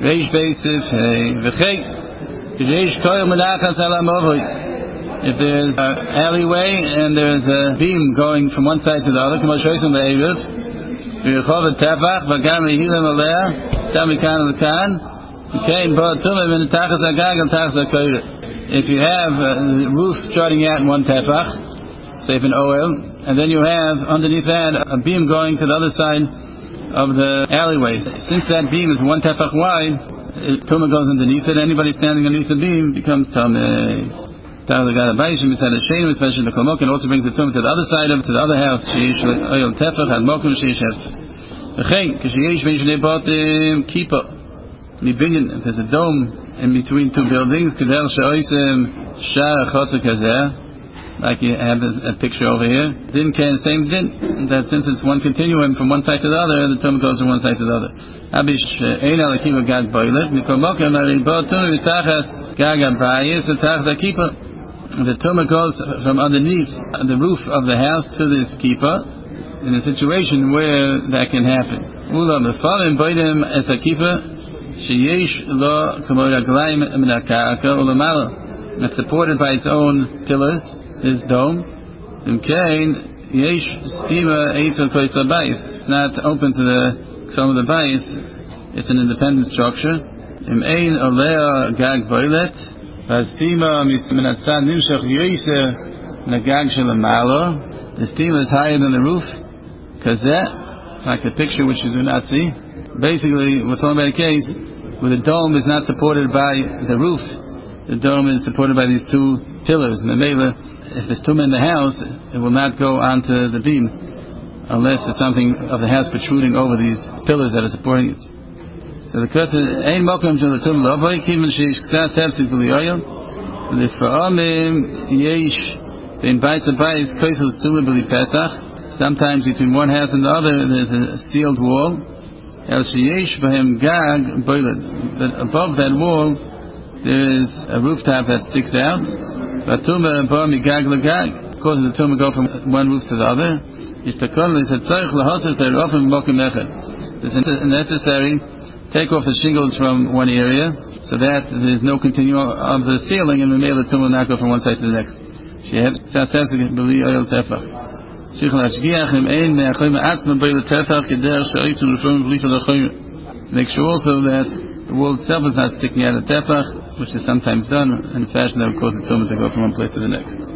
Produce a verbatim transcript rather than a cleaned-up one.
Reish Beisif, V'chei, K'sheish Koyel Menachas Ala Movoi. If there's an alleyway and there's a beam going from one side to the other, K'mo Shoysim Ve'eruv, V'yechov Tefach, V'gam Yehilim Aleh, Tam V'kan V'kan, V'kein Bo Tumim in Tachas Agag and Tachas Akoyre. If you have a roof starting out in one Tefach, say if an oil, and then you have underneath that a beam going to the other side of the alleyway. Since that beam is one Tefach wide, Tumah goes underneath it. Anybody standing underneath the beam becomes Tumah. Also brings the tumah to the other side of to the other house. Oil tefach had mokum sheish hefsek. V'chein k'sheish v'yishnei batim kippah. If there's a dome in between two buildings, k'der she'oisem shar chotzer kazeh, like you have a, a picture over here. Din can same din. That since it's one continuum from one side to the other, the tumah goes from one side to the other. Abish ein alakiva gag boilet mikol mokum aribot tumah v'tachas gag abayis v'tachas akippah. The tumah goes from underneath the roof of the house to this keeper in a situation where that can happen. Ulam the following boidim as a keeper sheyesh lo kamor aglaim min hakarka ulamala, that's supported by its own pillars, his dome. Imkain yesh stima eitzon kois habayis. It's not open to the some of the bayis. It's an independent structure. Im ein olea gag boilet. The steam is higher than the roof, because that, like the picture which you do not see, basically we're talking about a case where the dome is not supported by the roof. The dome is supported by these two pillars. And the mela, if there's tumah in the house, it will not go onto the beam unless there's something of the house protruding over these pillars that are supporting it. So the question ein mokum shel tum lovay kiven sheish ksas hefsek b'liyoyel l'fa'amim yesh ben bayis bayis koisel tumah b'li pesach. Sometimes between one house and the other there's a sealed wall. El sheyesh b'hem gag boilet, but above that wall there is a rooftop that sticks out. V'tumah bar migag l'gag, causes the tumah go from one roof to the other. Yishtakol is tzarich lahosas derofim mokum echad. It's necessary take off the shingles from one area so that there's no continuum of the ceiling, and the male tumah will not go from one side to the next. She has sasasik b'li oil tefach. Tzich lashgiach im ein me'achayim atzma b'li tefach keder she'oitzun l'frum v'lifa l'choyim. Make sure also that the wall itself is not sticking out of tefach, which is sometimes done in a fashion that would cause the tumah to go from one place to the next.